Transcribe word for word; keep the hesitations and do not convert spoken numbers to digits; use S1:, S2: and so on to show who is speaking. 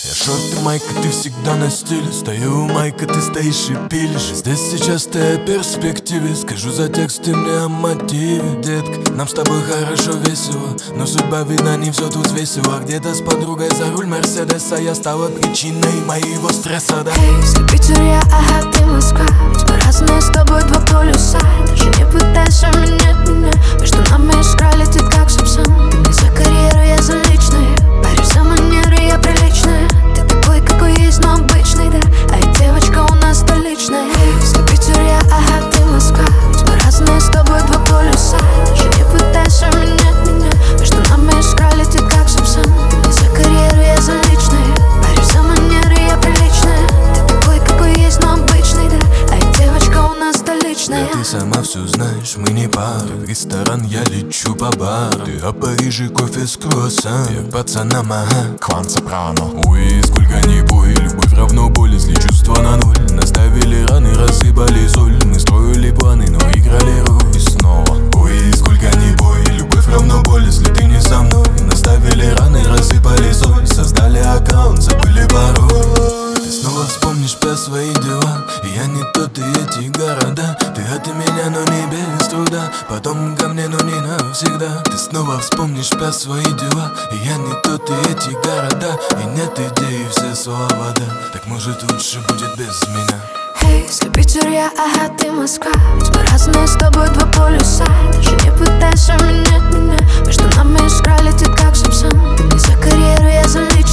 S1: Я шорты, майка, ты всегда на стиле. Стою, майка, ты стоишь и пилишь. Здесь сейчас ты о перспективе. Скажу за текст, ты мне о мотиве. Детка, нам с тобой хорошо, весело, но судьба, видно, не все тут весело. Где-то с подругой за руль Мерседеса я стала причиной моего стресса, да.
S2: Эй, если Питер я, ага, ты Москва. Ведь мы разные с тобой два полюса. Даже не пытайся менять меня. Между нами искра летит как Сапсан. Ты не за карьеру, я за личное. Борюсь за манеры, я приличная. Ты такой, какой есть, но обычный, да. А и девочка у нас столичная. Эй, если Питер я, ага, ты Москва. Ведь мы разные с тобой два полюса. Даже не пытайся менять меня. Между нами искра летит как Сапсан. Ты не за карьеру, я за личное. Борюсь за манеры, я приличная. Ты такой, какой есть, но обычный, да. А и девочка у нас столичная.
S1: Да ты сама все знаешь, мы не пара. В ресторан я лечу по бару. Ты о Париже, кофе с круассан. Я к пацанам, ага,
S3: Кван Сопрано.
S1: ой, сколько ни бой, любовь равно боль, если чувства на ноль. Наставили раны, рассыпали соль. Мы строили планы, но играли роль. И снова, ой, сколько ни бой, любовь равно боль, если ты не со мной. Наставили раны, рассыпали соль. Создали аккаунт, забыли пароль. Ты снова вспомнишь про свои дела. И я не тот, и эти города. Ты от меня, но не без труда. Потом ко мне, но не навсегда. Ты снова вспомнишь про свои дела. И я не тот, и эти города. И нет идеи, все слова, да. Так может лучше будет без меня.
S2: Эй, если Питер я, ага, ты Москва. Ведь мы разные с тобой два полюса. Даже не пытайся менять меня. Между нами искра летит как Сапсан. Ты не за карьеру, я за личность.